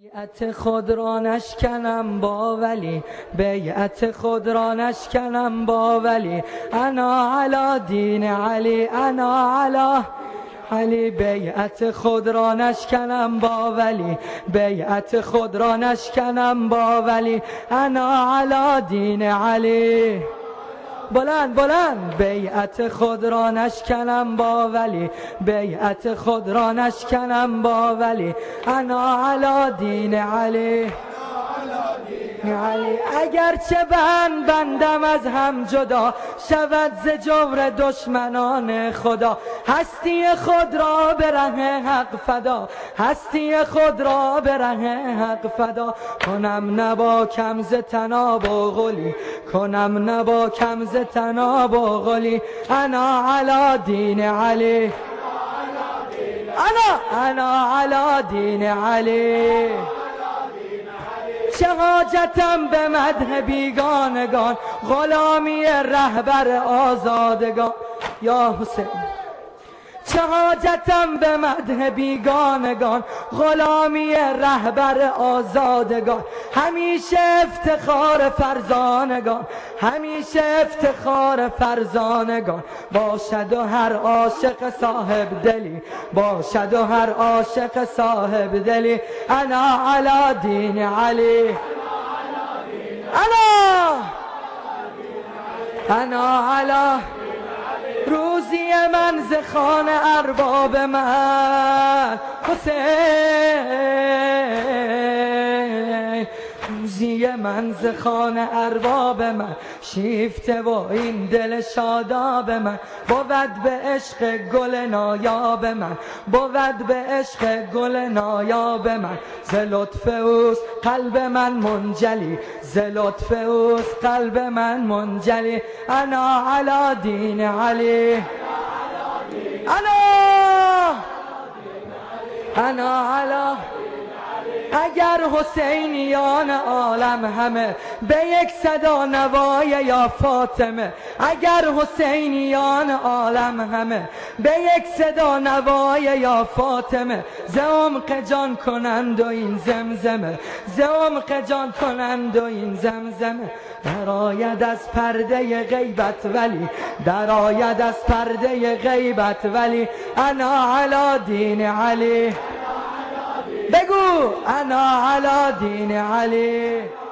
بیعت خود را نشکنم با ولی، بیعت خود را نشکنم با ولی، انا علی دین علی، انا علی علی. بیعت خود را نشکنم با ولی، بیعت خود را نشکنم با ولی، انا علی دین علی. بلند بلند. بیعت خود را نشکنم با ولی، بیعت خود را نشکنم با ولی، انا علی دین علی. علی اگرچه بندم از هم جدا، شود ز جور دشمنان خدا. هستی خود را به ره حق فدا، هستی خود را به ره حق فدا. کنم نبا کم ز تناب و غلی، کنم نبا کم ز تناب و غلی، انا علی دین علی، انا علی دین علی. چه حاجتم به مدح بیگانگان، غلامی رهبر آزادگان. یا حسین چه حاجتم به مدح بیگانگان، غلامی رهبر آزادگان. همیشه افتخار فرزانگان، همیشه افتخار فرزانگان. باشد و هر عاشق صاحب دلی، باشد و هر عاشق صاحب دلی، انا علی دین علی، انا علی. روزی من ز خانه ارباب من حسین، روزی من ز خانه ارباب من شیفته و این دل شاداب من. بود به عشق گل نایاب من، بود به عشق گل نایاب من. ز لطف اوست قلب من منجلی، ز لطف اوست قلب من منجلی، انا علی دین علی، انا علی. اگر حسینیان عالم همه به یک صدا نوای یا فاطمه، اگر حسینیان عالم همه به یک صدا نوای یا فاطمه، ز عمق جان کنند و این زمزمه، ز عمق جان کنند و این زمزمه. درآید از پرده غیبت ولی، درآید از پرده غیبت ولی، انا علی دین علی. بگو انا علی دین علی.